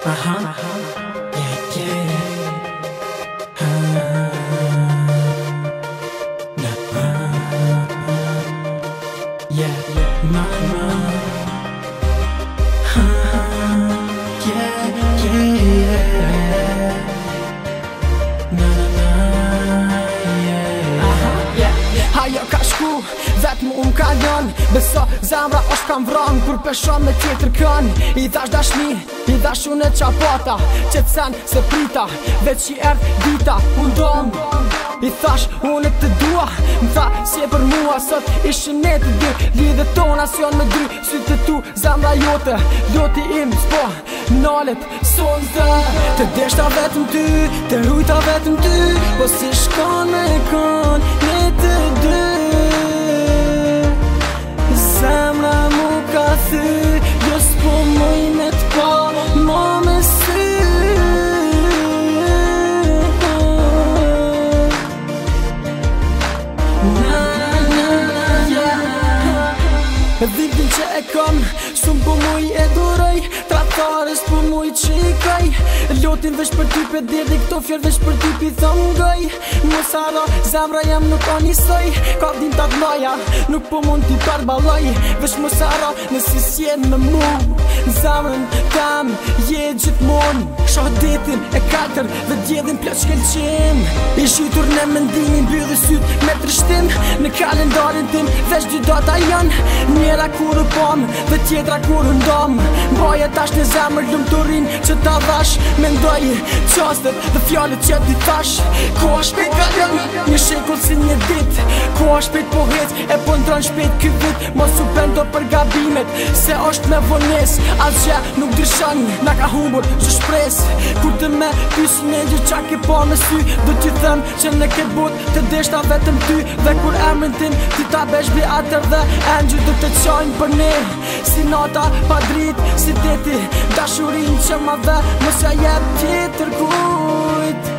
Yeah, yeah. Yeah, mama. Yeah, yeah. Ajo ka shku, vet mu ka lën. Beso zemra është kam vran, kur peshon me tjetër kën. I thash dashni, i thash unë e qapata, që t'sen se prita, veç i erdh dita, unë dom. I thash unë e të dua, m'tha si e për mua. Sot ishim ne të dy, lidhe tona s'jon me dry. Sytë tu zemra jote, loti im s'po nalet sonte. Të deshta vetëm ty, të rujta vetëm ty, po si shkon me kon ne të dy. Zemra mu ka thy, jo s'po moj me t'pa ma me sy. Me dhiktin që e kom, shumë po muj e duroj, tratarës po muj qikaj. Lotin vesh për ty për dirdi, këto fjër vesh për ty pi thëm gëj. Mosara, zemra jem nuk ka njësoj, ka din të t'naja, nuk po mund t'i përbaloj. Vesh mosara, nësi s'jen me mu, zemrën tem, je gjithmon. Shoh detin e katër, dhe djedhin plot shkelqim. I shqytur në mendimin, bydhe syt me trishtim. Në kalendarin tim, vesh dy data janë, njera kur u pom, dhe tjetra kur u ndom. Mbaje tash në zemër lumëturin që ta dhash. Mendoj qastet dhe fjallet që ti thash. Koha shpejt kalon, një shekull si një dit. Koha shpejt po hec, e po ndron shpejt ky vit. Mos u pendo për gabimet, se është me vones. Asgjë nuk ndryshon, na ka humbur që shpres. Kur të me pysi një gjë qa ke pa me sy, do t'i them që në këtë bot të deshta vetëm ty. Dhe kur emrin tim ti ta besh bi atër dhe engjë do të qajnë për ne. Si nata pa drit, si deti dashurin që ma dhe mos ja jep tjetër kujt.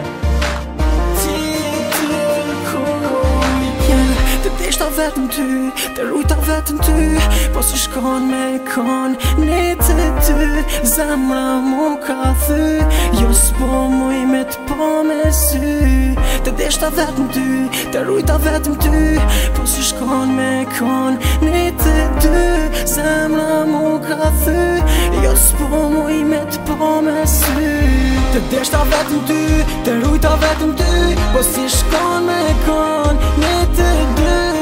Tjetër kujt, yeah. Të deshta vetëm ty, të rujta vetëm ty, po si shkon me kon ne të dy. Zemra mu ka thy, jo s'po muj me t'pa me sy. Të deshta vetëm ty, të rujta vetëm ty, po si shkon me kon ne të dy. Zemra mu ka thy, jo s'po muj me t'pa me sy. Të deshta vetëm ty, të rujta vetëm ty, po si shkon me kon ne të dy.